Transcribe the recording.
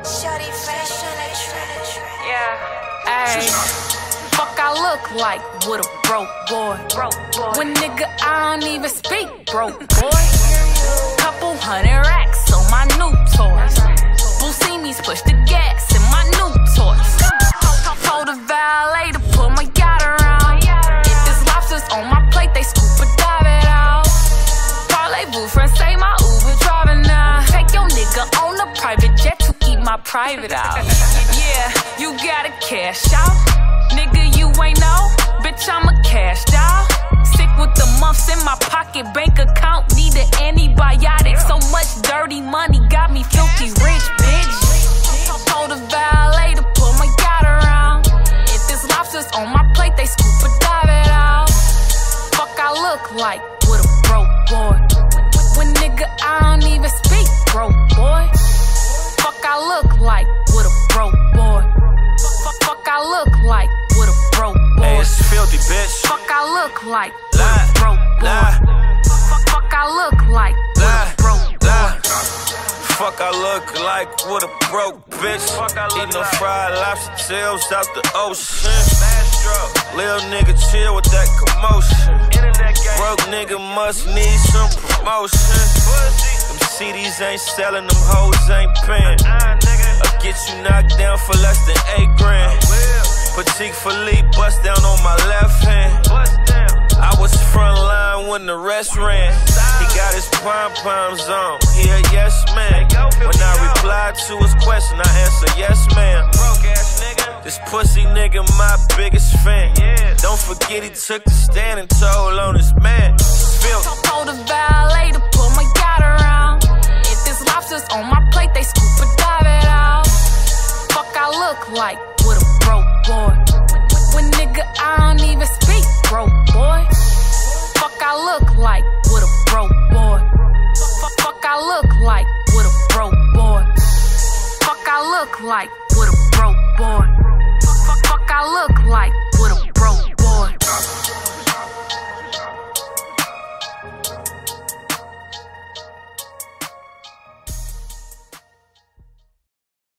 Yeah, ayy. Fuck I look like with a broke boy. When nigga I don't even speak broke boy. Couple hundred racks on my new toys. Boo see me push the gas in my new toys. Told the valet to put my yacht around. If there's lobsters on my plate, they scoop or dive it out. Parlay boo friends say my Uber driving now. Take your nigga on a private jet to eat my private out. Yeah, you gotta cash out. Nigga, you ain't know, bitch, I'm a cash doll. Sick with the months in my pocket, bank account need an antibiotic. So much dirty money got me filthy rich, bitch. Told the valet to put my yacht around. If there's lobsters on my plate, they scoop or dive it out. Fuck I look like with a broke boy. When nigga I don't even speak broke boy. Fuck I look like with a broke boy. Fuck I look like with a broke boy. Hey, it's filthy, bitch. Fuck I look like with a broke boy. Fuck I look like with a broke boy. Fuck I look like with a broke bitch. Eating no fried lobster tails out the ocean. Lil' nigga chill with that commotion. Broke nigga must need some promotion. Them CDs ain't selling, them hoes ain't paying. I'll get you knocked down for less than 8 grand. Petite Philippe bust down on my left hand. I was front line when the rest ran. He got his pom-poms on, he a yes man. When I reply to his question, I answer yes ma'am. This pussy nigga my biggest fan. Don't forget he took the stand and told on his man. Told the valet to put my yacht around. If there's lobsters on my plate, they scoop or dive it out. Fuck I look like with a broke boy. When nigga I don't even speak broke boy. Fuck I look like with a broke boy. Fuck I look like with a broke boy. Fuck I look like with a broke boy. Fuck I look like with a broke boy.